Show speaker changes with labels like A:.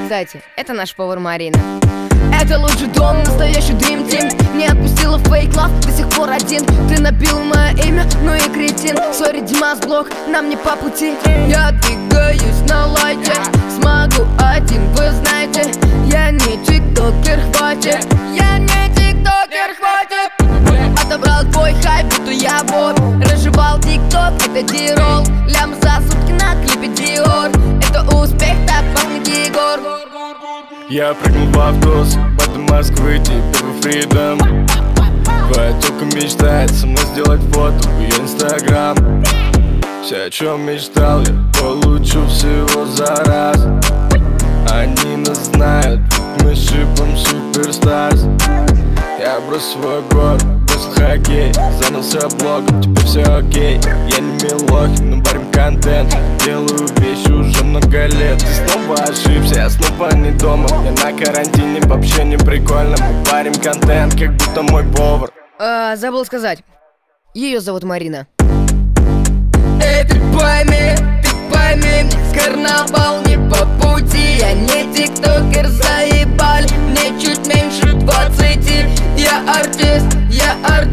A: Кстати, это наш повар Марина.
B: Это лучший дом, настоящий Dream Team. Не отпустила в фейк лав, до сих пор один. Ты набил мое имя, ну и кретин. Сори, Димас, блок, нам не по пути. Я двигаюсь на лайте, смогу один, вы знаете. Я не тиктокер, хватит. Я не тиктокер, хватит. Отобрал твой хайп, будто я вор. Разжевал тикток, это дирол. Лям за сутки на клипе Диор. Это успех, так пахнет Егор.
C: Я прыгнул в автобус, потом Москвы, теперь во Фридом. Твоя тёлка мечтает со мной сделать фото в её инстаграм. Все, о чем мечтал, я получу всего за раз. Они нас знают, ведь мы шипом суперстарс. Я бросил свой город, бросил хоккей, занялся блогом, теперь все окей. Я не Милохин, но варим контент. Делаю вещи уже много лет. Ты снова ошибся, я снова не дома. Я на карантине, вообще не прикольно. Мы варим контент, как будто мой повар.
A: Забыл сказать, ее зовут Марина.
B: Эй, ты пойми, мне карнавал не по пути. Я не тиктокер, заебали, мне чуть меньше 20. Я артист,